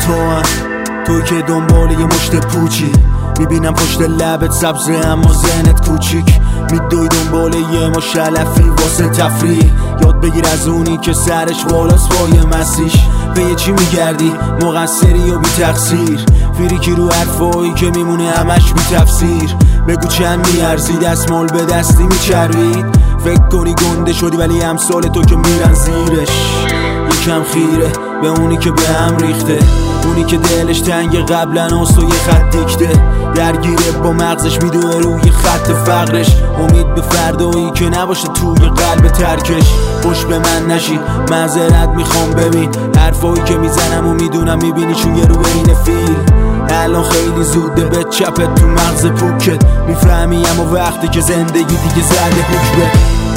تو که دنبال یه مشت پوچی، میبینم پشت لبت سبزه اما ذهنت کوچیک. میدوی دنبال یه مش علفی واسه تفریح، یاد بگیر از اونی که سرش بالاست با یه مسیح. به یه چی میگردی مقصری و بی تقصیر، فریکی رو حرفایی که میمونه همش بی تفسیر. بگو چند میارزی دستمال به دستی میچربید، فکر کنی گنده شدی ولی امثال تو که میرن زیرش. یکم خیره به اونی که به هم ریخته، اونی که دلش تنگ قبلا هست و یه خط دیکته، درگیره با مغزش میدوه روی خط فقرش. امید به فردایی که نباشه توی قلب ترکش. خوش به من نشی معذرت میخوام، ببین حرفایی که میزنم و میدونم میبینی چویه رو بین فیل. الان خیلی زوده به چپت تو مغز پوکت، میفهمی اما وقتی که زندگی دیگه زده حکمه.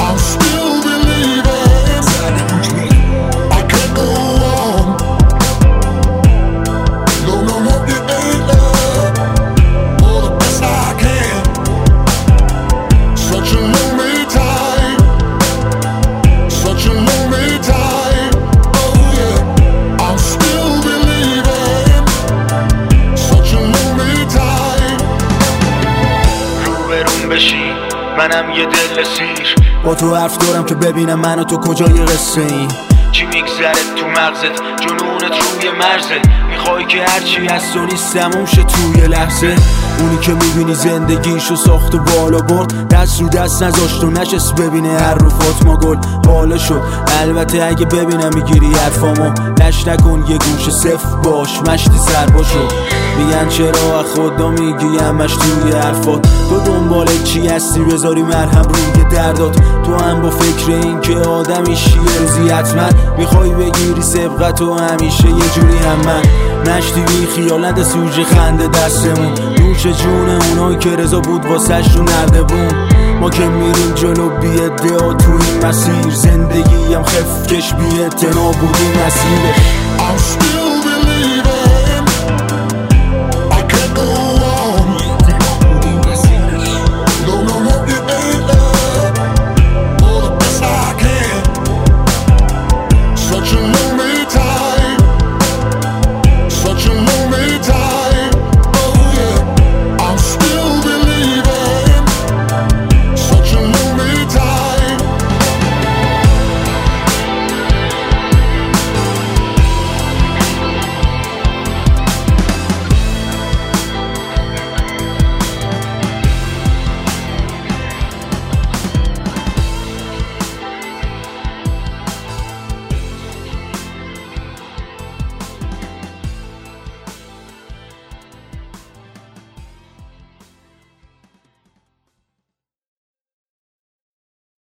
منم یه دل سیر با تو حرف دارم که ببینم من و تو کجای قصه این. چی میگذره تو مغزت جنونت روی مرزه، میخوای که هرچی هست و نیست تموم شه توی لحظه. اونی که میبینی زندگیشو ساخت و بالا برد، دست رو دست نذاشت و نشست ببینه هر رو فاطمه گل بالا شد. البته اگه ببینم میگیری حرفامو لش نکن، یه گوش صفر باش مشتی سر باشو. میگن چرا خدا میگی همش توی حرفات، تو دنبال چی هستی بذاری مرهم روی دردات. تو هم با فکر این که آدمیشی یه روزی حتما میخوای بگیری سبقت و همیشه یه جوری هم من نشتی بی خیالت سوژه خنده دستمون، نوش جون اونایی که رضا بود واسش رو نردبون. ما که میریم جلو بی ادعا تو این مسیر، زندگی هم خفکش بی اعتنا بود این مسیرش.